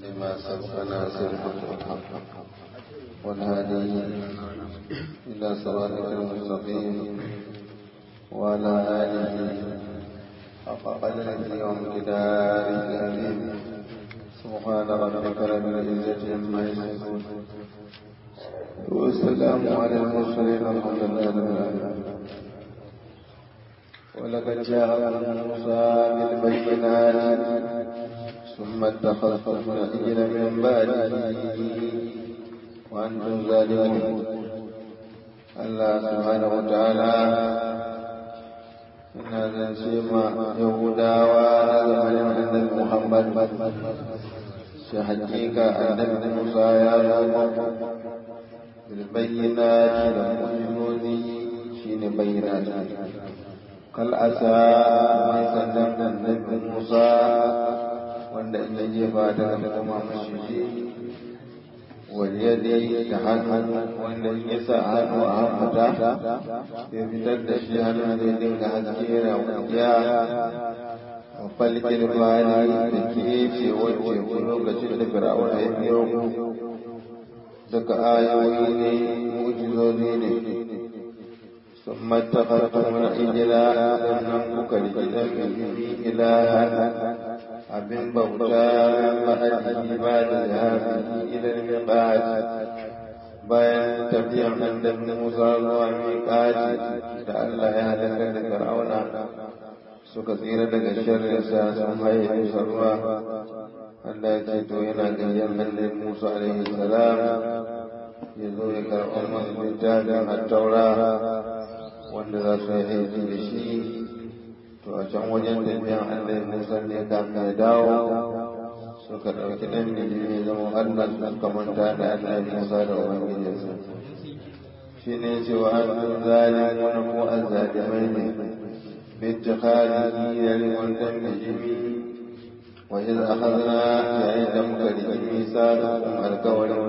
لما سبقنا سرقة والهادي إلى صراطك المستقيم وعلى آله حق قدره وامتداره العظيم. سبحان ربك رب العزة عما يصفون والسلام على المرسلين الحمد لله رب العالمين. ولقد جاءكم موسى بالبينات ثم اتخذتم العجل من بعده وأنتم ظالمون. الله سبحانه وتعالى إن هذا سيما يهودا وزمن النبي محمد شهدك النبي موسى يا بالبينات والمعجزات شين بينات كالعصا من سلم النبي موسى wanda in yaje ba ta kuma mashi waliyadi da hannu wanda in ya sa hannu a hammata ya fitar da shi hannun zai dinga haske yana wuya a falkin bani da kefe wacce ko lokacin da fir'auna ya biyo daga ayoyi ne mu'jizozi ne ثم اتخذتم العجل أنكم كالجدل إلها abin bauta ma'aji ba da zahabi idan miƙaci bayan tafiyar annabi Musa zuwa miƙaci da Allah ya halaka da Fir'auna suka tsira daga sharrinsa sun haye musa ruwa. Allah ya ce to yana gayyar annabi Musa alaihi salam ya zo ya karɓar masu littafin at-Taura wanda za su yi aiki da shi. To a can wajen tafiyan Allah Musa ne kafin ya dawo suka ɗauki ɗan mijimi zama Allah suka manta da Allah Musa da Ubangijinsa. Shi ne cewa an zalimi wani ko an zalimai ne binci khaliki da limon ɗan mijimi wa iz akhadna yayin da muka riki Musa da kuma alkawarin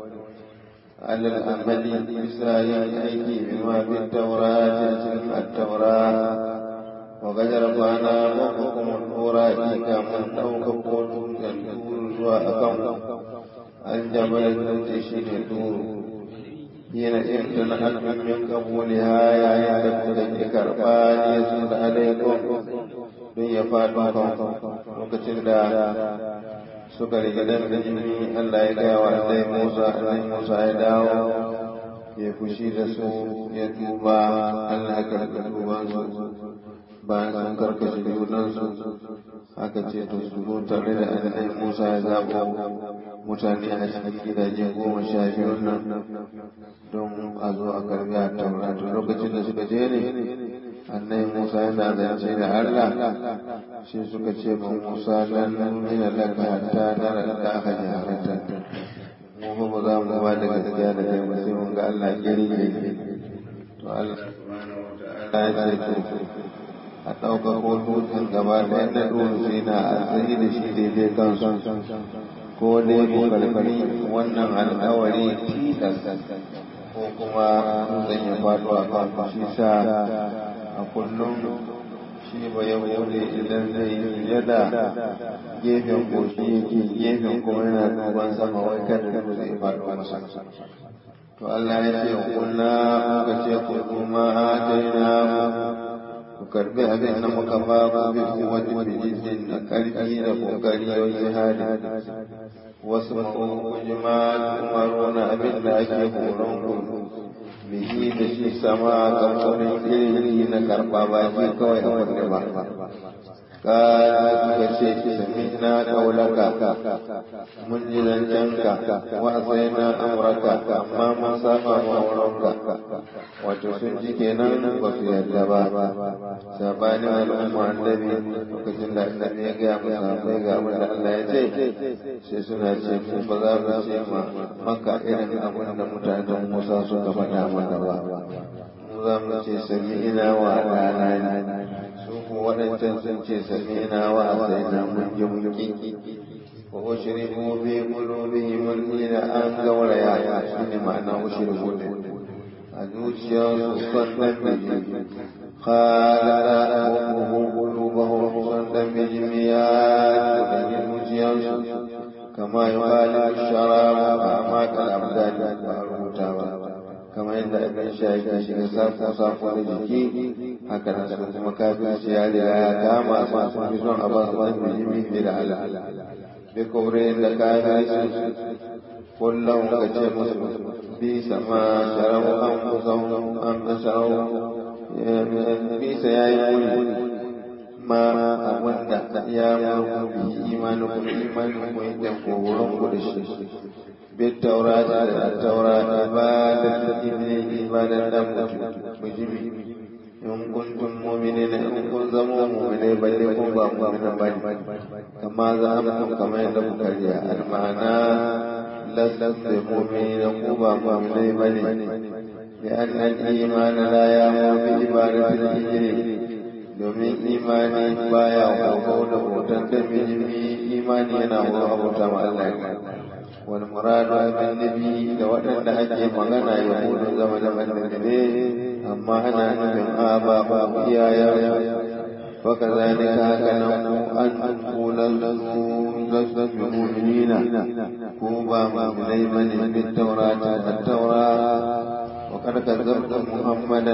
alal amali bisa yin aiki bima bin taura cikin at-taura وقد رفعنا فوقكم الطور كما فوقكم الطور وأقم الجبل المنتشر الطور حين امتنعتم من قبولها يا يدك كربان يسود عليكم من يفاتكم وكتن suka riga da jini Allah ya gaya wa Annabi Musa ya dawo ya fushi da su ya tuba Allah ya karɓi tuban su bayan sun karkashe junansu aka ce to su zo tare da annabi Musa ya zaɓo mutane a cikin gidaje 12 nan don a zo a karbi a taura. To lokacin da suka je ne annabi Musa yana zance da Allah shi suka ce ba Musa lan nuna laka hatta nara Allah jaharatan mu ba za mu ba da gaskiya da kai ba sai mun ga Allah gari to Allah subhanahu wa ta'ala ya ce a ɗaukako dutsen gaba ɗaya na dutse na a tsaye da shi daidai kansu ko dai ko kalfari wannan alƙawari tilas ko kuma dutsen ya faɗo a kan shi sa a kullum shi ba ya wuce idan zai yi yada gefen goshi yake gefen kuma yana duban sama wai kada dutse ya faɗo masa. To Allah ya ce kunna muka ce ku kuma ataina ku karbi abin da muka ba ku bi kuwati bijin na karfi da kokari wa jihadi wasu ma'ujima umaruna abin da ake horon ku bihi da shi sama ga wani iri na karba ba shi kawai a wanda ba ka ce samina kaulaka mun ji zancenka wa sai na amurka amma mun saba ma'auranka wato sun ji kenan ba su yarda ba sabanin al'umma annabi lokacin da annabi ya gaya musa sai ga abin da Allah ya ce sai suna ce mu ba za mu ce maka irin abin da mutanen Musa suka faɗa mana ba mu za mu ce sami'ina wa ata'ana su ko waɗancan sun ce sami'ina wa ata'ana mun ji mun ki wa ushribu bi qulubihim al-ila an gauraya shine ma'ana ushribu a zuciyarsu son dan miji qala rabbuhum qulubuhum son dan miji ya da zuciyarsu kama yuqalu sharaba amma kal abdani ba rubuta ba kama yadda abin sha yake shiga sako da jiki haka nan su kuma kafirci ya kama masu fi son a ba su wani muhimmi da ala bi kubrin da kafirci kullum ka ce musu bi sama sharau an kusan an sharau bisa ya yi wuri ma wanda ya murku imanin ku yadda kogoron ku da shi bi taurata da taura ibadar da mujimi in kuntum mu'minina in kun zama mu'minai balle kun ba mu'minan bane kama za mu kamar yadda kuka riya al-ma'ana laslas da mu'minina ku ba mu'minai bane لأن الإيمان لا يأمر بعبادة الإجر domin imani baya horo da hoton da bijimi imani yana horo abota ma Allah wal muradu bin nabi da waɗanda ake magana ya horo zama da annabi amma ana nufin aba ba iyayen wa kazalika haka nan an kulan lasu mu'minina ko ba mu'minai bane bin taurata da taurata وقد كذبت محمدا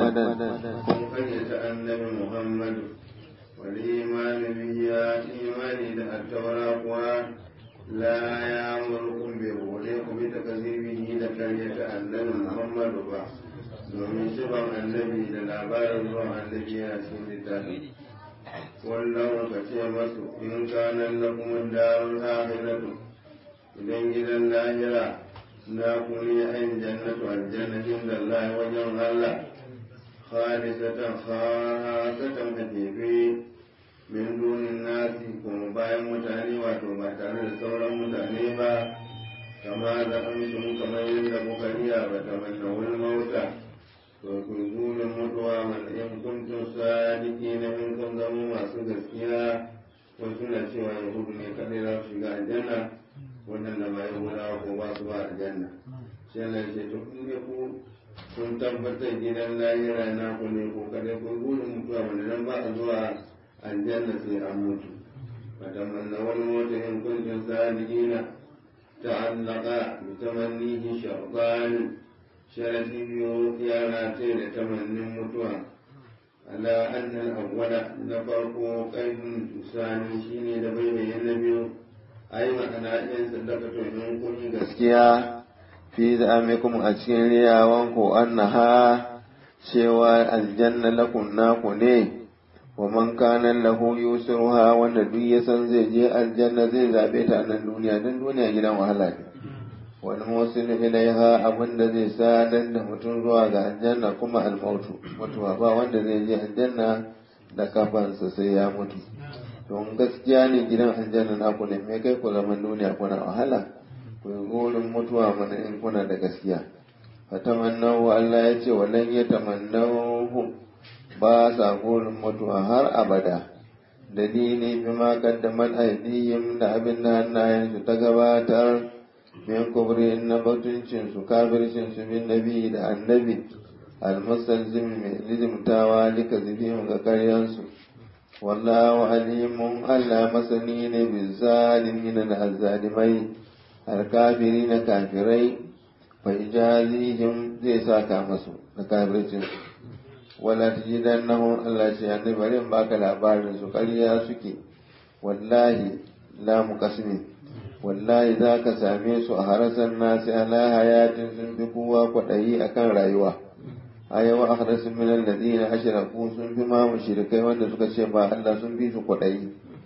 قرية النبي محمد والإيمان به إيمان التوراة لا يأمركم بغلكم بتكذيبه لكرية النبي محمد ومن شبه النبي للعبار الله الذي يأتي للتالي والله كتيمة إن كان لكم الدار الآخرة إذن إلى الآخرة na kuni ayin jannatu aljannatin da Allah wajen Allah khalisatan khasatan katifi min dunin nasi kuma bayan mutane wato ba tare da sauran mutane ba kama da amshin kamar yadda kuka riya ba ta manna wani mauta to ku zunin mutuwa wanda in kuntum sadiki na in kun zama masu gaskiya wasu na cewa yahudu ne kadai za su shiga aljanna wannan da ba yahudawa ko ba su ba aljanna shi Allah ce to kun ga ku kun tabbatar gidan lahira na ku ne ko kada ku gudun mutuwa wanda nan ba a zuwa aljanna sai an mutu fatamanna wani mota in kuntum sadiqina ta'allaqa bi tamannihi shartan sharati biyu ya rate da tamannin mutuwa ala anna al-awwala na farko qaidun tusani shine da bayyana na biyu ai ma'ana yin sadaka to in kun yi gaskiya fi za'amikum a cikin riyawan ku annaha cewa aljanna lakum naku ne wa man kana lahu yusruha wanda duk ya san zai je aljanna zai zabe ta nan duniya dan duniya gidan wahala ne wal musil ilaiha abinda zai sadar da mutum zuwa ga aljanna kuma almautu mutuwa ba wanda zai je aljanna da kafansa sai ya mutu don gaskiya ne gidan aljanna naku ne me kai ku zaman duniya kuna wahala ku yi gurin mutuwa mana in kuna da gaskiya fatamannahu Allah ya ce walan ya tamannahu ba sa gurin mutuwa har abada dalili bima qaddamat aydihim da abin da hannayen su ta gabatar min kubri na batuncin su kafircin su bin nabi da annabi almustalzim mai lizimtawa lika zibihim ga karyansu wallahu alimun Allah masani ne bin zalimin da azzalimai alkafiri na kafirai fa ijazihim zai saka masu da kafircin wala tajidannahu Allah ce annabi bari in baka labarin su ƙarya suke wallahi la muqasimi wallahi zaka same su a harasan nasi ala hayatin sun fi kowa kwaɗayi akan rayuwa ayawa akhrasu min alladhina ashraku sun fi ma mushrikai wanda suka ce ba Allah sun fi su kwaɗayi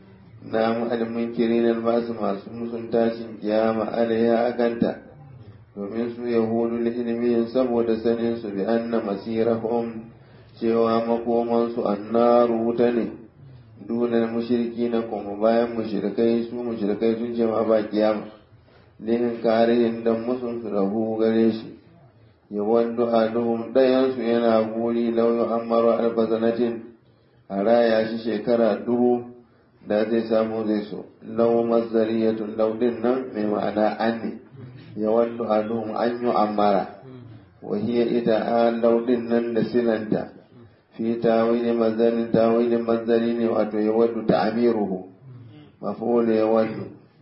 na mu'almin kirin albasu masu musun tashin kiyama alaiha akanta domin su yahudu da ilimin saboda sanin su bi anna masirahum cewa makomansu annaru wuta ne dunan mushriki na kuma bayan mushrikai su mushrikai sun ce ma ba kiyama lihin karihin dan musun su rahu gare shi yawan du'aduhum dayansu yana guri lauyo ammaru albazanatin a raya shi shekara 1000 da zai samu zai so lau mazariyatun laudin nan mai ma'ana an ne yawan du'aduhum an yi ammara wahiyya ita a laudin nan da silanta fi tawili mazari ne wato ya waddu ta'amiruhu mafulu ya waddu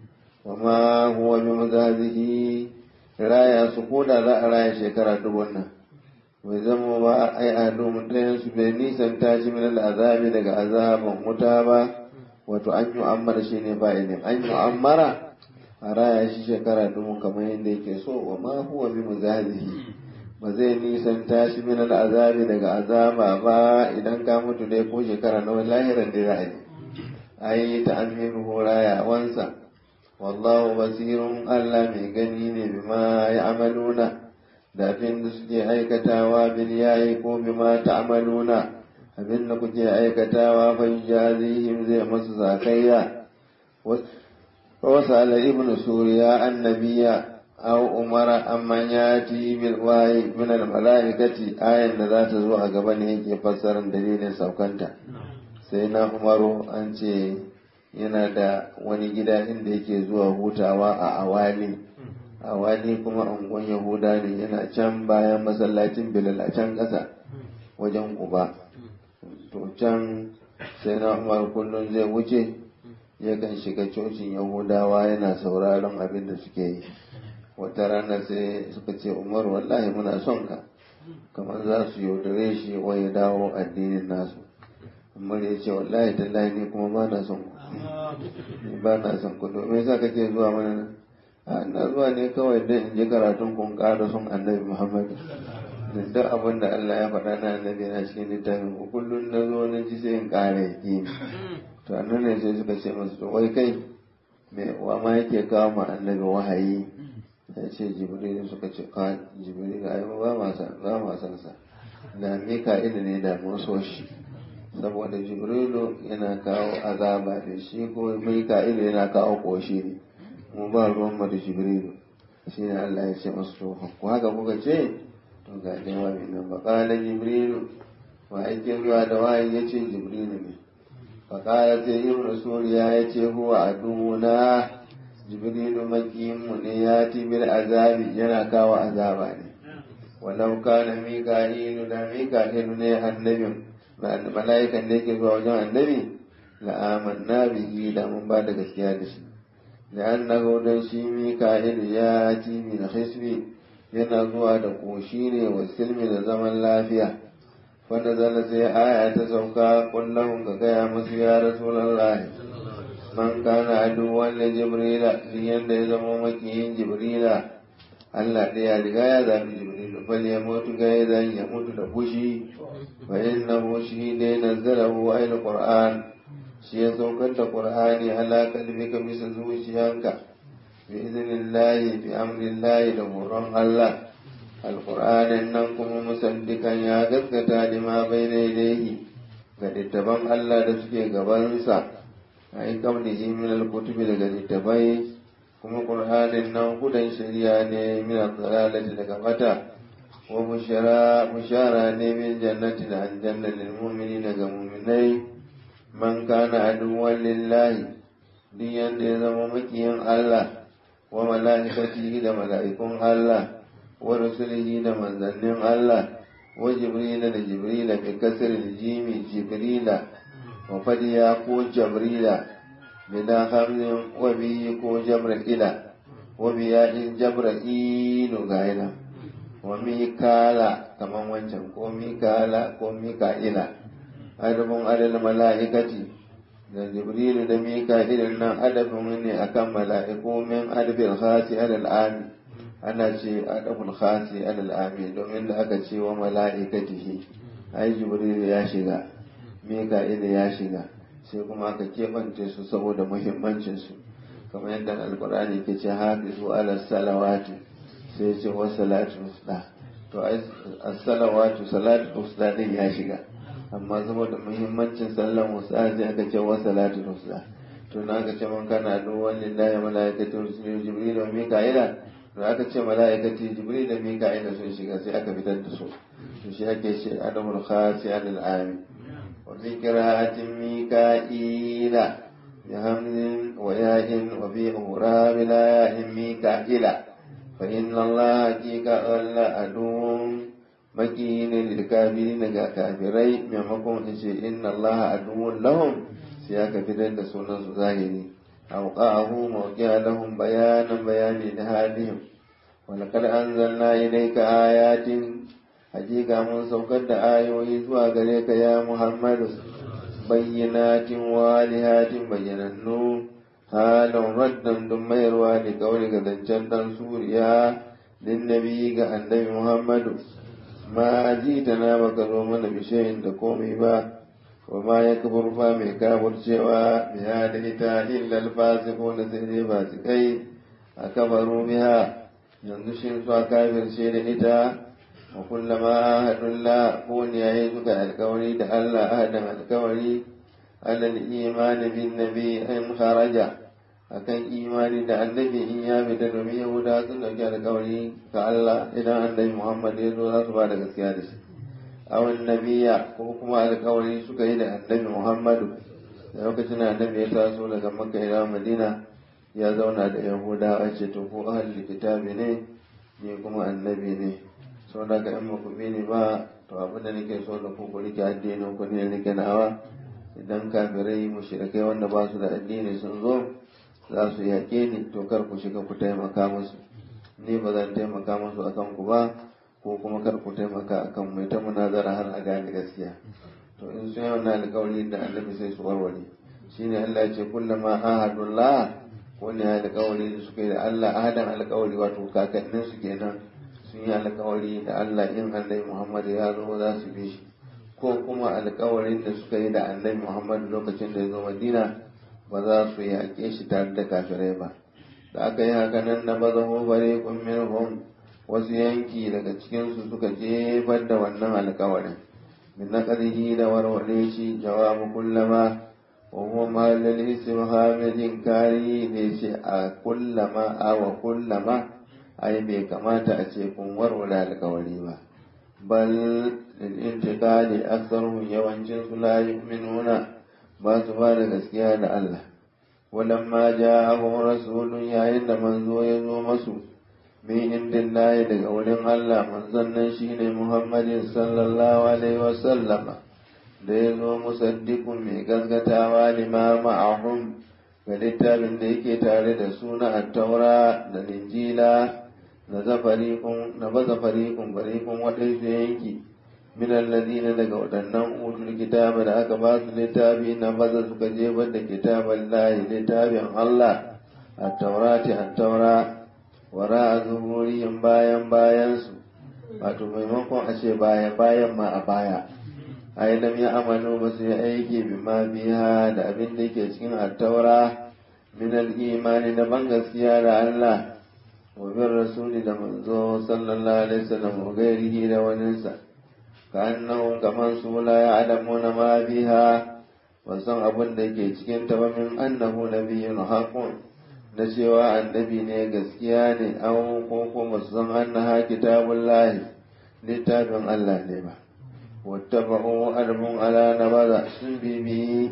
wa ma huwa bi muzazihi raya su ko da za a raya shekara 1000 nan bai zama ba ai adu mutayen su bai nisan tashi min al'azabi daga azaban wuta ba wato an yi ammara shi ne ba ne an yi ammara a raya shi shekara 1000 kamar yadda yake so wa ma huwa bi muzazihi ba zai nisan tashi min al'azabi daga azaba ba idan ka mutu dai ko shekara nawa lahiran da za a yi ai ta aminu rayawansa wallahu basirun Allah mai gani ne bima ya amaluna da abin da suke aikatawa bil yayi ko bima ta'maluna abin da kuke aikatawa fa jazihim zai masu zakayya wasa ala ibn suriya annabiya aw umara amman yati bil wayi min al malaikati ayan da za ta zo a gaba ne yake fassarar dalilin saukanta sai na umaru an ce yana da wani gida inda yake zuwa hutawa a awali kuma unguwan yahuda ne yana can bayan masallacin bilal a can ƙasa wajen uba to can sai na umar kullum zai wuce yakan shiga cocin yahudawa yana sauraron abin da suke yi wata rana sai suka ce umar wallahi muna son ka kamar za su yaudare shi wa ya dawo addinin nasu umar ya ce wallahi tallahi ne kuma ba na son ku domin sa kake zuwa mana nan na zuwa ne kawai don in ji karatun kun ƙara son annabi Muhammad da duk abin da Allah ya faɗa na annabi na cikin littafin ku kullum na zo na ji sai in ƙara yaki to annan ne sai suka ce masu to wai kai me wa ma yake kawo ma annabi wahayi ya ce jibril suka ce ka jibril ai ba ma san sa da mika'il ne da mun so shi saboda jibrilu yana kawo azaba da shi ko mika'il yana kawo koshi ne mu ba ruwan mu da jibrilu shi ne Allah ya ce masu to ku haka kuka ce to ga jawabi nan ba kala jibrilu wa ake zuwa da wahayi ya ce jibrilu ne fa kala sai ibn suriya ya ce huwa aduna jibrilu makimu ne ya tibil azabi yana kawo azaba ne walau kana mika'ilu da mika'ilu ne annabin mala'ikan da yake zuwa wajen annabi la'amanna bihi da mun ba da gaskiya da shi لأنه دنشي ميكائيل ياتي من خصبي ينزوى دقوشيني والسلم لزمن لافية فنزل سي آية سوكا قل لهم كقيامة يا رسول الله من كان عدوا لجبريل لين يزمو مكيين جبريل Allah ɗaya riga ya zaɓi Jibrilu bal ya mutu ga idan ya mutu da fushi fa innahu shi ne nazzalahu ayil Qur'an shi ya saukar da Qur'ani ala kalbika bisa zuciyanka bi iznillahi bi amrillahi da horon Allah alqur'anin nan kuma musaddikan ya gaskata lima bayna yadayhi ga littafan Allah da suke gabansa ai kamnihi min alkutubi daga littafai kuma Qur'anin nan gudan shari'a ne min al-dalalati daga mata wa bushara ne min jannati da aljanna lil mu'minina ga mu'minai man kana aduwwan lillahi duk yanda ya zama makiyin Allah wa mala'ikatihi da mala'ikun Allah wa rusulihi da manzannin Allah wa jibrila da jibrila bi kasril jimi jibrila wa fadiya ko jabrila بلا خمر وبي كو جبر إلى وبياء جبر إيل غايلا وميكالا كما وانشم كو ميكالا كو ميكائيلا أدب على الملائكة جبريل دا ميكائيل أدب مني أكم ملائكو من أدب الخاص على الآن أنا شيء أدب الخاص على الآمين ومن أكشي وملائكته أي جبريل يا شيغا ميكائيل يا شيغا sai kuma aka keɓance su saboda muhimmancinsu kamar yadda alkur'ani ke ce hafizu ala salawati sai ce wa salatu usda to as-salawatu salatu usda din ya shiga amma saboda muhimmancin sallan usda sai aka ce wa salatu usda to na aka ce man kana duwan lillahi malaikatu rusulu jibril wa mika'ila to aka ce malaikati jibril da mika'ila sun shiga sai aka fitar da su to shi ake ce adamul khasi alal amin وفي قراءة ميكائيل بهمز وياء وفي أخرى بلا ياء ميكائيل فإن الله حقيقة ألا عدو مكين للكافرين كافرين ممكن إن الله عدو لهم سياك في سنة ظاهري أوقعه موقع لهم بيان لحالهم ولقد أنزلنا إليك آيات حقيقة من سوكت آيوي زوا غريك يا محمد بينات والهات بيننو حالا ردا ثم يروى لقولك ذنجن سوريا للنبي النبي محمد ما جيتنا بكرمنا بشيء تقومي با وما يكبر فامي كابر شوى بهذه إلا الفاسقون سيدي فاسقين أكفروا بها ينشن سوى كافر شيء إتا وكلما أهد الله كون يعيدك الكوني تألا أهدا الكوني على الإيمان بالنبي إن خرج أكن إيمان دا النبي إن يابد نبي يهودا سنك الكوني كألا إلى النبي محمد يزول أصبح لكسيادس أو النبي كوكما الكوني سكيد النبي محمد lokacin annabi ya taso daga Makka ila Madina ya zauna da Yahuda a ce to ko ahli kitabi ne ni kuma annabi ne so daga in muku ne ba to abin da nake so da ku rike addinin ku ne nake nawa idan kafirai mushrikai wanda ba su da addini sun zo za su yake ni to kar ku shiga ku taimaka musu ni ba zan taimaka musu akan ku ba ko kuma kar ku taimaka akan mai ta munazara har a gane gaskiya to in sun yi wannan alƙawari da annabi sai su warware shine Allah ya ce kullama ahadullah wani alƙawari da suka yi da Allah ahadan alƙawari wato kakannin su kenan sun yi alƙawari da Allah in annabi Muhammad ya zo za su bi shi ko kuma alƙawarin da suka yi da annabi Muhammad lokacin da ya zo Madina ba za su yaƙe shi tare da kafirai ba da aka yi haka nan na bazahu fariqun minhum wasu yanki daga cikin su suka jefar da wannan alƙawarin من نقله لوروليش جواب كلما وهو محل الاستفهام الإنكاري ليش كلما أو كلما أي بكما تأتيكم ورولا القوليما بل للانتقال أكثرهم يوانجنس لا يؤمنون ما سبال غسكيان الله ولما جاءهم رسول يعين منذ يزوم min indillahi daga wurin Allah manzon nan shine Muhammadin sallallahu alaihi wasallama da ya zo musaddiqun mai gaskatawa lima ma'ahum ga littafin da yake tare da suna at-taura da injila na zafariqun bariqun waɗansu yanki min alladhina daga waɗannan utul kitaba da aka ba su littafi na maza suka jefar da kitaban lahi littafin Allah at-taura wara a zuhurihim bayansu wato maimakon a ce bayan ma a baya ai lam ya amalu ba su yi aiki bi ma biha da abin da ke cikin attaura min al-imani da ban gaskiya da Allah wa bin rasuli da manzo sallallahu alaihi wasallam wa gairihi da waninsa ka annahu kaman su la ya'lamuna ma biha wa san abin da ke cikin ta ba min annahu nabiyyun haqqun da cewa annabi ne gaskiya ne an ko kuma su san annaha kitabun lahi littafin Allah ne ba wattaba'u arbun ala nabaza sun bibi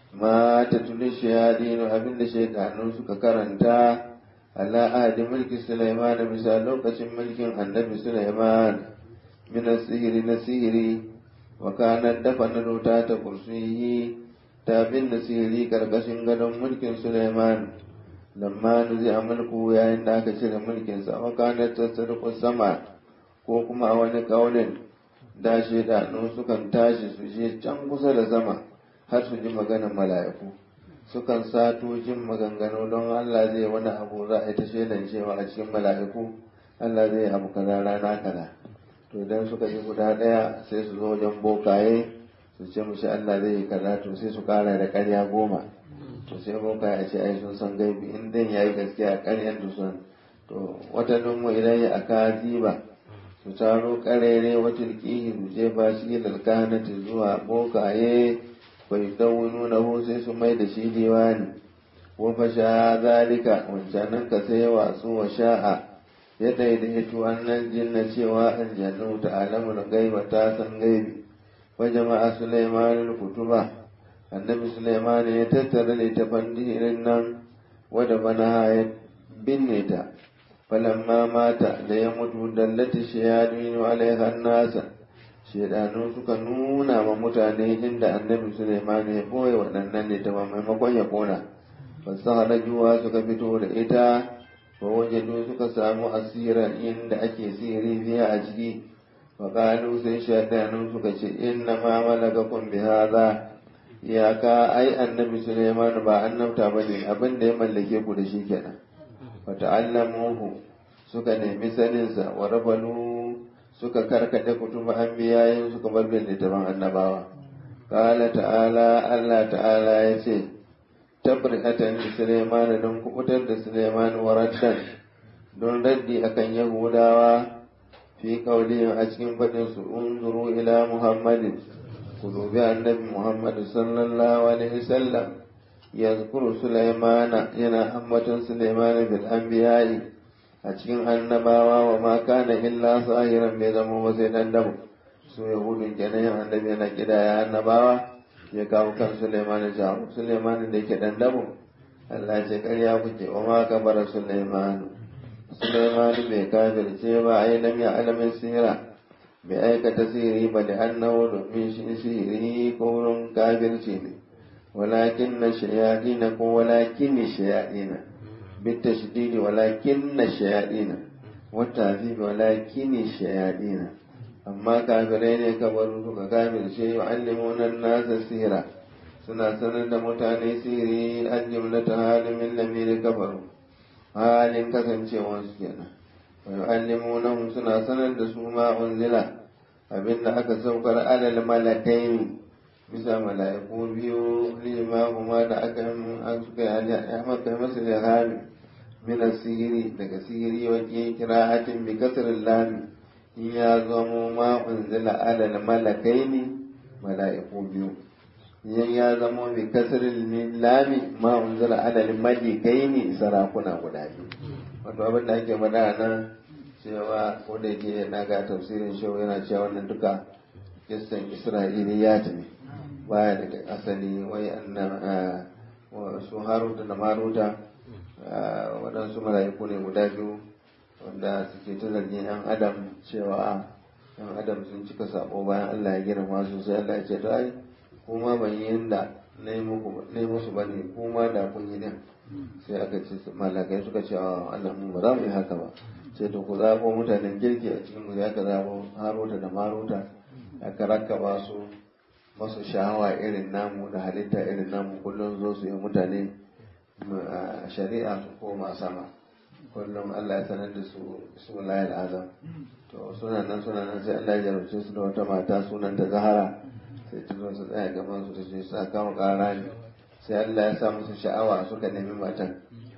ma ta tuli shayadinu abinda shaidanu suka karanta ala ahadi mulki Sulaiman bisa lokacin mulkin annabi Sulaiman min sihiri na sihiri wa kana dafa na ta kursiyi ta bin da sihiri karkashin gadon mulkin Sulaiman lamma nuzi a mulku yayin da aka cire mulkinsa wa kana tasarrufu sama ko kuma a wani kaulin da shaidanu sukan tashi su je can kusa da sama har su ji maganar mala'iku sukan sato jin maganganu don Allah zai wani abu za a yi ta shaidan cewa a cikin mala'iku Allah zai abu kaza rana kaza to idan suka ji guda ɗaya sai su zo wajen bokaye su ce mushi Allah zai yi kaza to sai su kara da ƙarya 10 to sai boka ya ce ai sun san gaibi in dan yayi gaskiya ƙaryar da sun to wata dunmu idan ya aka ziba su taro ƙarere wata liƙihi su jefa shi lalkanati zuwa bokaye bai daunu na sai su mai da shi diwani wa fasha zalika wancanan ka sai wasu wa sha'a ya daidaitu wannan jinna cewa aljannu ta alamul gaiba ta san gaibi wa jama'a Sulaimanul kutuba annabi Sulaiman ya tattara littafan dihirin nan wadda bana ya binne ta falamma mata da ya mutu dallati shayadinu alaiha nasa shaidanu suka nuna ma mutane inda annabi Sulaiman ya boye waɗannan littafan maimakon ya kona fasaharajuwa suka fito da ita wa wajadu suka samu asiran inda ake sihiri biya a ciki wa qalu sai shaytanu suka ce inna ma malakakum bi hadha iyaka ai annabi Sulaiman ba annabta bane abin da ya mallake ku da shi kenan fa ta'allamuhu suka nemi sanin sa wa rabalu suka karkade kutuba anbiyayin suka bar bin littafin annabawa qala ta'ala Allah ta'ala yace tabrikatan li Sulaiman don kubutar da Sulaiman wa raddan don raddi akan yahudawa fi qawlihim a cikin fadin su unzuru ila muhammadin ku dubi annabi muhammad sallallahu alaihi wasallam yazkuru Sulaiman yana ambaton Sulaiman bil anbiya'i a cikin annabawa wa ma kana illa sahiran bai zama ba sai dan dabu su yahudun kenan annabi yana kidaya annabawa ya kawo kan Sulaiman jawo Sulaiman da yake dan dabu Allah ce ƙarya kuke wa ma kabara Sulaiman bai kafirce ba ai lam ya alamin sihira bai aikata sihiri ba da annahu domin shi sihiri ko wurin kafirci ne walakin na shayadina ko walakin shayadina بالتشديد ولكن الشياطين والتعذيب ولكن الشياطين أما كافرين كبروا ككافر شيء يعلمون الناس السيرة سنة سنة متعني سيري الجملة هال من لمير كبروا هال كسن شيء وانسكينا ويعلمونهم سنة سنة سوما أنزل أبن أكسوكر على الملكين bisa mala'iku biyu limamu ma da aka suka yi ahmad kai masu da rami mina sihiri daga sihiri wajen kira'atin bi kasirin lami in ya zamo ma unzila alal malakai ne mala'iku biyu in ya zamo bi kasirin lami ma unzila alal malikai ne sarakuna guda biyu wato abin da ake faɗa nan cewa ko da yake na ga tafsirin shau yana cewa wannan duka kissan isra'iliyat ne baya daga asali wai annan su haruta da maruta waɗansu mala'iku ne guda biyu wanda suke ta zargin yan adam cewa yan adam sun cika sabo bayan Allah ya girma su sai Allah ya ce to ai kuma ban yi yanda na yi musu ba ne kuma da kun yi din sai aka ce malakai suka ce Allah mu ba za mu yi haka ba sai to ku zaɓo mutanen kirki a cikin mu ya ka zaɓo haruta da maruta aka rakkaba su masu sha'awa irin namu da halitta irin namu kullum zo su yi mutane shari'a su koma sama kullum Allah ya sanar da su layar azam to suna nan sai Allah ya jarumce su da wata mata sunan ta Zahara sai ta zo su tsaya gaban su ta ce sa kawo ƙara ne sai Allah ya sa musu sha'awa suka nemi matan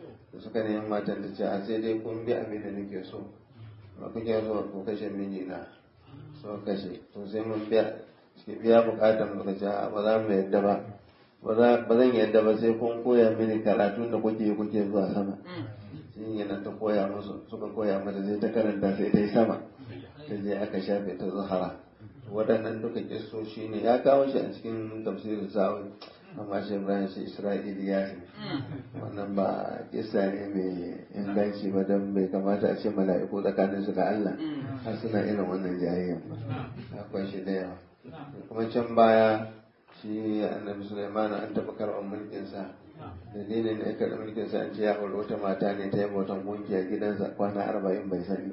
ta ce a sai dai kun bi abin da nake so ba kuke so ku kashe mijina so kashe to sai mun biya bukatar muka ce ba za mu yadda ba zan yadda ba sai kun koya mini karatun da kuke zuwa sama shi yana ta koya musu suka koya mata sai ta karanta sai ta yi sama ta je aka shafe ta Zahara waɗannan duka kissoshi ne ya kawo shi a cikin tafsirin sa'o'i amma shi Ibrahim shi Isra'iliya ne wannan ba kissa ne mai inganci ba don bai kamata a ce mala'iku tsakanin su da Allah har suna irin wannan jayayyan ba akwai shi da yawa kuma can baya shi annabi Sulaiman an taɓa karɓar mulkinsa dalilin da ya karɓi mulkinsa an ce ya aure wata mata ne ta yi bautan gunki a gidansa kwana 40 bai sani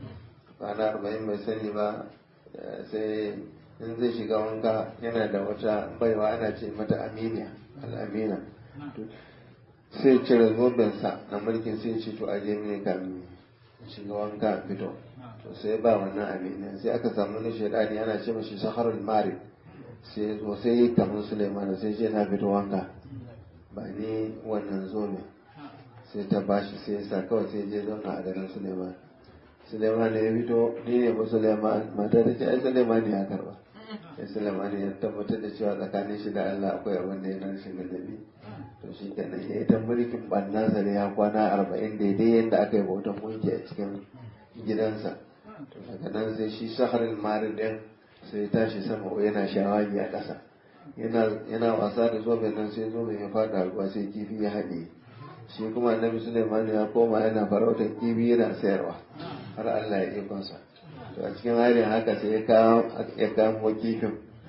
ba sai in zai shiga wanka yana da wata baiwa ana ce mata al'amina sai cire zobensa na mulkin sai ce to aje ne kamin shiga wanka fito to sai ba wannan amina sai aka samu wani shaidani ana ce mashi saharul mari sai zo sai kamar Suleiman sai ce na fito wanka ba ni wannan zobe sai ta bashi sai ya sa kawai sai je zauna a garin Suleiman ya fito ni ne ba Suleiman mata ta ce ai Suleiman ya karba sai Suleiman ya tabbatar da cewa tsakanin shi da Allah akwai abin da ya nan shi gadabi to shi kenan ya yi ta mulkin ɓannansa da ya kwana 40 daidai yadda aka yi bautan gunki a cikin gidansa to daga nan sai shi saharin marin ɗin sai tashi sama yana shawagi a ƙasa yana wasa da zobe nan sai zobe ya faɗa ruwa sai kifi ya haɗe shi kuma annabi Suleiman ya koma yana farautar kifi yana sayarwa har Allah ya ikonsa to a cikin halin haka sai ya kamo kifin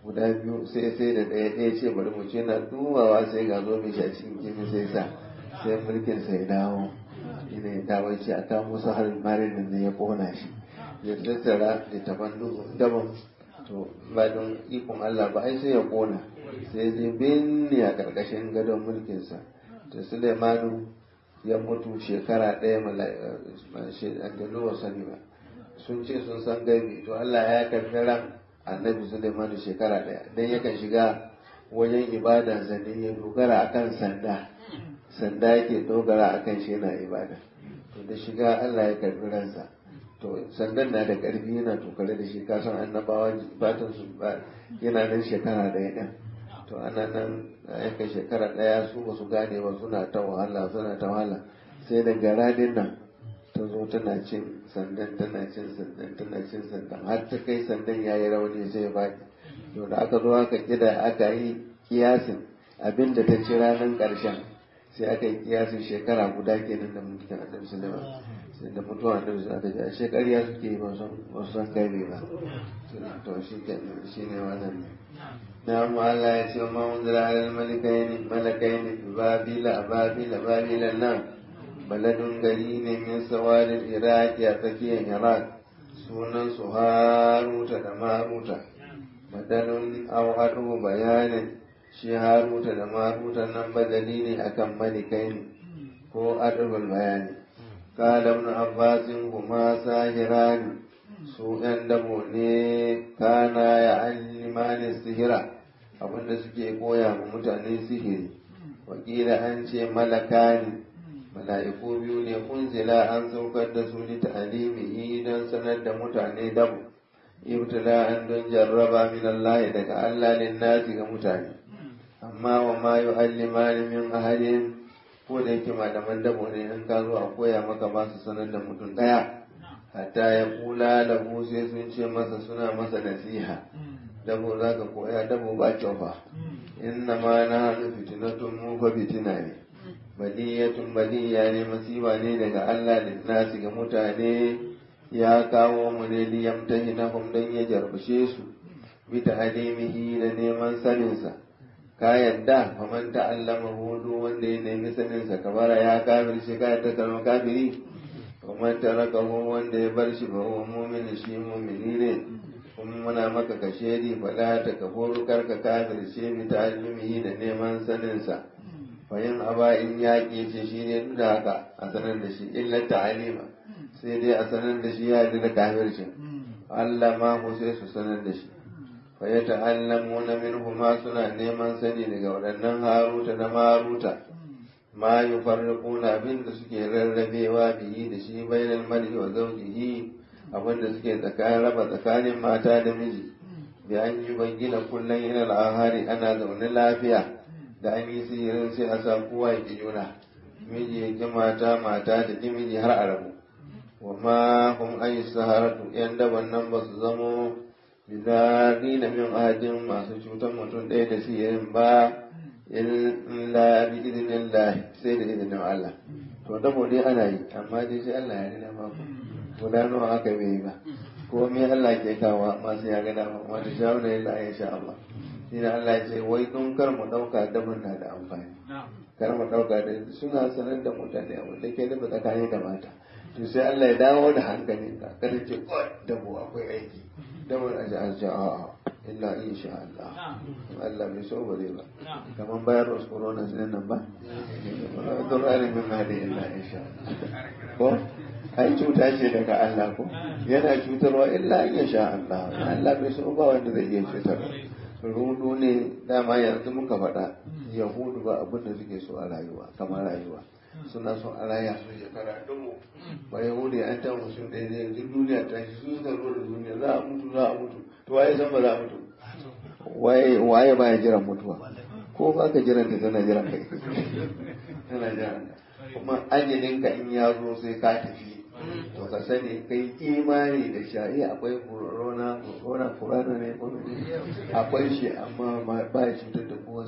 guda biyu sai da ɗaya ce bari mu ce na dubawa sai ga zo mai shi a cikin kimi sai sa sai mulkin sai dawo ina ya dawo ce a kamo su har marin da ya kona shi ya tattara da taban daban to ba don ikon Allah ba ai sai ya kona sai zai binne a ƙarƙashin gadon mulkinsa da Suleimanu ya mutu shekara ɗaya aljanu wa sani ba sun ce sun san gaibi to Allah ya karfi ran annabi Suleimanu shekara ɗaya dan yakan shiga wajen ibada ne ya dogara akan sanda yake dogara akan shi yana ibada to da shiga Allah ya karfi ransa to sandan na da ƙarfi yana tokare da shi kasan annabawa fatan su yana nan shekara ɗaya ɗin to ana nan yanka shekara ɗaya su ba su gane ba suna ta wahala sai da garadin nan ta zo tana cin sandan har ta kai sandan ya yi rauni sai ya baki to da aka zo aka kida aka yi kiyasin abinda ta ci ranar ƙarshen sai aka yi kiyasin shekara guda kenan da mutum annabi Sulaiman sai da mutuwa annabi Sulaiman aka ji a shekariya suke yi ba su san gaibe ba to shi ne wannan نعم الله يسوع ما أنزل على الملكين بابل النام بلد قليل من سواد العراق يتكي العراق سونا هاروت وماروت بدل أو أدو بيان شي هاروت وماروت نم بدلين أكم ملكين هو أدو البيان قال ابن عباس هما ساهران su ‘yan dabo ne kana ya alimani sihira abinda suke koya wa mutane sihiri wakila an ce malaka ne mala'iku biyu ne kunzila an saukar da su ni ta'alimihi don sanar da mutane dabo ibtila an don jarraba min Allah daga Allah lin nasi ga mutane amma wa ma yu'allimani min ahadin ko da yake malaman dabo ne in ka zo a koya maka ba su sanar da mutum daya hatta ya kula da sai sun ce masa suna masa nasiha dabo za ka koya dabo ba cofa inna ma na hannu fitinatun mu fa fitina ne baliyatun baliya ne masiba ne daga Allah da nasi ga mutane ya kawo mu ne liyamtahi na don ya jarbashe su bi ta'alimihi da neman saninsa ka yadda faman ta'allama hudu wanda ya nemi saninsa kabara ya kafirce ka yadda kalmar kafiri kuma tarakahu wanda ya bar shi ba wa mu'mini shi mu'mini ne kuma muna maka kashedi fala ta kafuru karka kafirce bi ta'allumihi da neman sanin sa fa yin aba in yaki ce shi ne duk da haka a sanar da shi illa ta'alima sai dai a sanar da shi ya da kafircin Allah ma ku sai su sanar da shi fa ya ta'allamuna minhu ma suna neman sani daga waɗannan haruta da maruta ma yi farraƙuna abinda suke rarrabewa biyi da shi bainal mar'i wa zawjihi abinda suke raba tsakanin mata da miji bi an yi bangina kullum ina al'ahari ana zaune lafiya da an yi sihirin sai a sa kowa ya ki juna miji ya ki mata da ki miji har a rabu wa ma hum ayi saharatu yan daban nan ba su zamo bizari na min ahadin masu cutar mutum ɗaya da sihirin ba illa bi idinillah sai da idinin Allah to dabo dai ana yi amma dai sai Allah ya rina mako guda nawa aka bai ba ko me Allah ke kawo masu ya ga dama amma da shawo ne Allah ya sha Allah shine Allah ya ce wai don kar mu dauka dabon na da amfani kar mu dauka da suna sanar da mutane abin da ke da tsakani da mata to sai Allah ya dawo da hankalin ka kada ce dabo akwai aiki dabo a ji a'a illa insha Allah Allah bai so ba zai ba kaman bayar wasu corona nan ba don alimin na da illa insha Allah ko ai cuta ce daga Allah ko yana cutarwa illa insha Allah Allah bai so ba wanda zai iya cutarwa rudu ne dama yanzu muka faɗa yahudu ba abin da suke so a rayuwa kamar rayuwa suna son a raya su shekara dubu ba yahudi an ta musu ɗaya ne yanzu duniya ta shi su suka zo da duniya za a mutu to waye san ba za a mutu waye ba ya jiran mutuwa ko ba ka jiran ta tana jiran kai tana jiran kuma ajalin ka in ya zo sai ka tafi to ka sani kai imani da sha'i akwai corona ne akwai shi amma ba ya cutar da kowa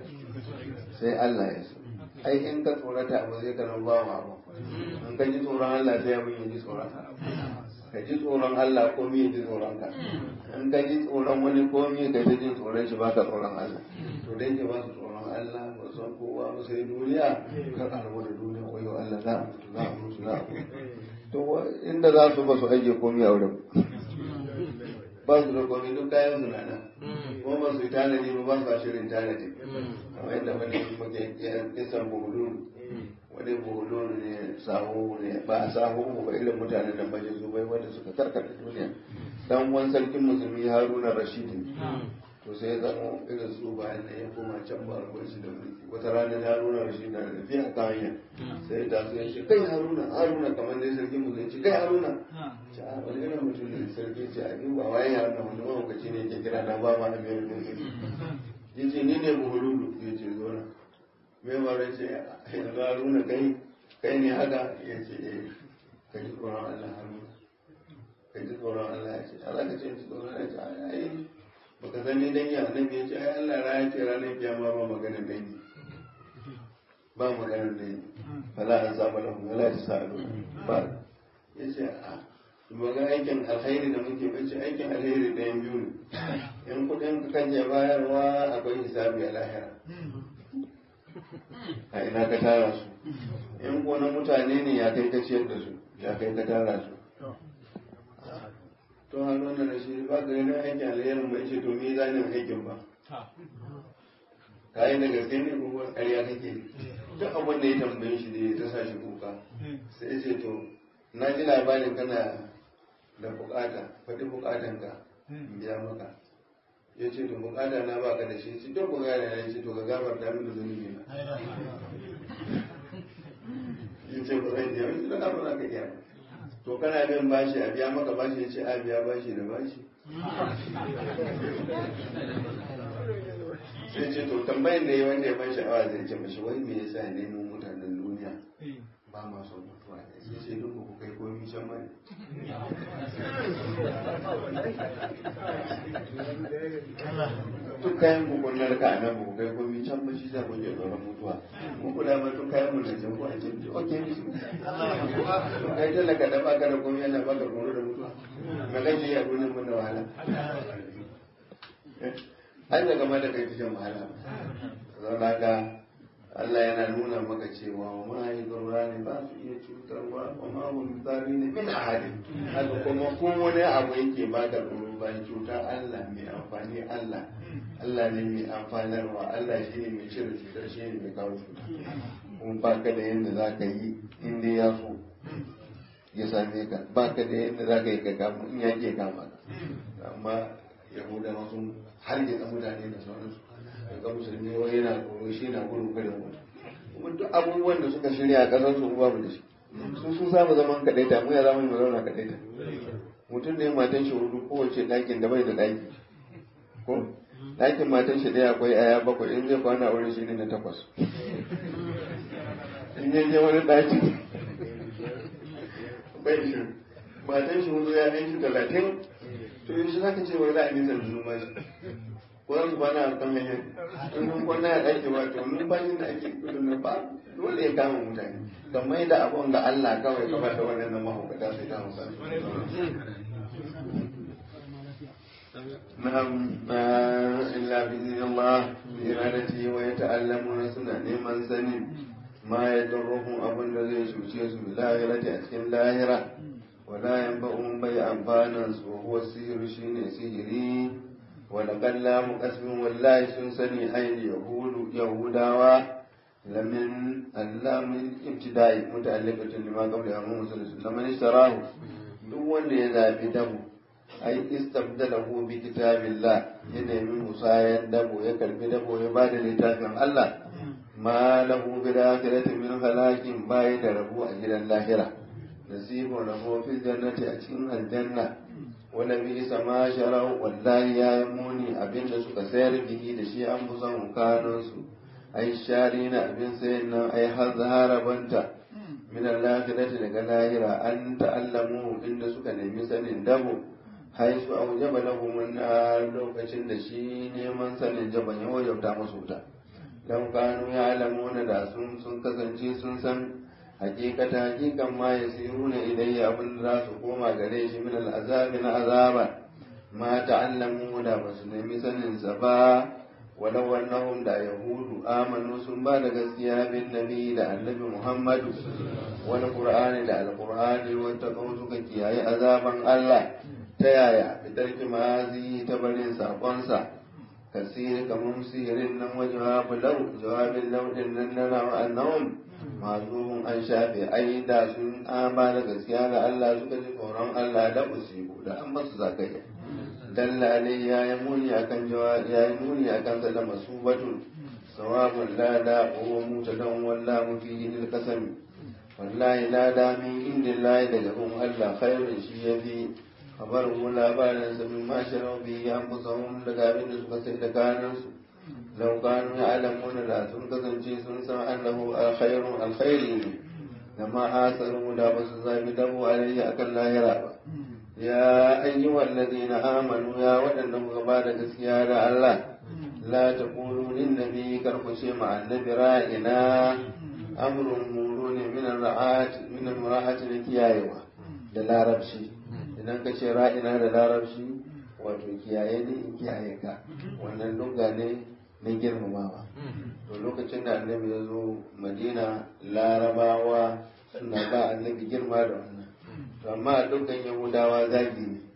sai Allah ya so ai in ka tsorata abu zai karan ba wa abu in ka ji tsoron Allah sai abin ya ji tsoron ka ji tsoron Allah komai ya ji tsoron ka in ka ji tsoron wani komai ka ji jin tsoron shi baka tsoron Allah to dai ke ba su tsoron Allah ba san kowa ba sai duniya ka karbo da duniya wayo Allah za mu mutu to inda za su ba su aje komai a wurin ba su da komai duk kayan su na nan kuma ba su yi tanadi ba su shirin tanadi kamar yadda wani muke kisan buhulu wani buhulu ne sahu ne ba a sahu ba irin mutanen da baje su bai wanda suka karkata duniya dan wani sarkin musulmi Haruna Rashidi to sai ya zama irin su bayan nan ya koma can ba ruwan shi da mulki wata rana Haruna Rashidi na tafiya kan hanya sai ta so shi kai Haruna kamar dai sarkin musulmi ce kai Haruna ce a wani irin mutum ne sarki ce a ba waye Haruna wani mawakaci ne ke kira na ba ma a mai mulki yace ni ne buhulu yace zo na mai mara ce yanzu Haruna kai ne haka ya ce ka ji tsoron Allah Haruna ka ji tsoron Allah ya ce Allah ka ce ji tsoron Allah ya ce ai baka sani dangi annabi ya ce ai Allah ya ce ranar kiyama ba maganar dangi ba maganar dangi fala an saba lahu wala tasalu ba ya ce a magana aikin alkhairi da muke bace aikin alkhairi da yan biyu ne yan kudin ka kan bayarwa akwai hisabi a lahira a ina ka tara su in na mutane ne ya kai ka ciyar da su ya kai ka tara su to hannu da shi ba ka yana aikin alherin bai ce to me zanen aikin ba ka yi da gaske ne kuma ƙarya kake duk abin da ya tambaye shi da ya ta sa shi kuka sai ce to na ji labarin kana da bukata faɗi bukatanka in biya maka ya ce to bukata na baka da shi ci duk bukata na ce to ka gafarta min da zunubi na ya ce ba zan biya wani da kafin aka iya to kana bin bashi a biya maka bashi ya ce a biya bashi da bashi sai ce to tambayin da ya wanda ya ban sha'awa zai ce mashi wai me yasa ya nemo mutanen duniya ba ma son mutuwa ya ce duk ku kai komi shan mani duk kayan kukunar ka nan ku kai komi can ba shi za ku je tsoron mutuwa ku kula ma duk kayan mu da can ku a can ji oke ne to kai talaka da baka da komi yana baka tsoro da mutuwa me kake yi a duniyar mun da wahala ai daga ma da kai cikin wahala zauna ka Allah yana nuna maka cewa wa ma yi ne ba su iya cutarwa wa ma hun tsari ne min ahadin haka kuma kun wani abu yake ba da tsoro bayan cuta Allah mai amfani Allah ne mai amfanarwa Allah shi ne mai cire cutar shi ne mai kawo cuta kuma ba ka da yadda za ka yi inda ya so ya same ka ba ka da yadda za ka yi ka kama in ya ke kama ka amma yahudawa sun hargitsa mutane da sauransu daga musulmi wai yana tsoro shi na gudun kare mutu kuma duk abubuwan da suka shirya a ƙasar su babu da shi sun samu zaman kaɗaita mu ya zama mu zauna kaɗaita mutum ne matan shi hudu kowace ɗakin da bai da ɗaki ko ɗakin matan shi ɗaya akwai aya bakwai in zai kwana wurin shi ne na 8 in je wani ɗaki bai shi matan shi hudu ya ɗan shi 30 to yanzu za ka ce wai za a nisan zuma shi ko yanzu kwana a kan hanyar in kwana ya ɗaki ba to numfashin da ake gudun nan ba dole ya kama mutane ka mai da abun ga Allah kawai ka bata wannan nan mahaukata sai ta musa na'am illa bi idhnillah iradati wa yata'allamuna suna neman sanin ma yadurruhum abun da zai cuce su lahirati a cikin lahira wala yanfa'uhum bai amfanan su huwa sihiru shine sihiri ولقد لا مقسم والله سنسني أين يهوداوا لمن اللام الابتداء متعلقة لما قبل أمام صلى الله عليه وسلم لمن اشتراه دون يذهب دمه أي استبدله بكتاب الله ينمي مسايا دمه يكلم دمه يباد لتافع الله ما له بالآخرة من خلاق بايد له أجل اللاهرة نصيب له في الجنة أتين الجنة wanda bi isa ma sharau wallahi ya yi muni abinda suka sayar bihi da shi an busan kanunsu ai shari na abin sayan nan ai har zaharabanta min al-akhirati daga lahira an ta'allamu inda suka nemi sanin dabo haisu aujaba lahum lokacin da shi neman sanin jaban ya wajabta musu ta dan kanu ya alamuna da sun kasance sun san hakikan ma yasiruna ilayya abin da za su koma gare shi min al'azabi na azaba ma ta'allamu da basu nemi sanin sa ba walau annahum da yahudu amanu sun ba da gaskiya bin nabi da annabi muhammadu wal qur'ani da alqur'ani wata suka kiyaye azaban Allah ta yaya bitarki mazi ta barin sakonsa kasir kamar sihirin nan wa jawabin lauɗin nan na annahum masu an shafe ai da sun ama da gaskiya ga Allah suka ji tsoron Allah da usibu da an masu zakaya dalla ne ya yi muni akan jawabi ya yi muni akan sa da masubatun sawabun lada wa mutadan wallahu fihi lil qasam wallahi lada min indillahi daga Allah khairun shi yafi kabarin labarin sa min masharau bi anfusahum daga abin da suka sai da kanansu لو كانوا يعلمون لا تنكسن سنسا أنه الخير لما آثروا لا بسزايده عليه أكل لا يرى يا أيها الذين آمنوا يا ودنهم غبارة سيارة الله لا تقولوا للنبي كرخشي مع النبي رائنا أمر مولون من المراحة لكيايوة لا ربشي إذن كشي رائنا لا ربشي وتكيايني كيايك وأن اللغة na girmamawa to lokacin da annabi ya zo madina larabawa suna ba annabi girma da wannan to amma dukkan yahudawa zagi ne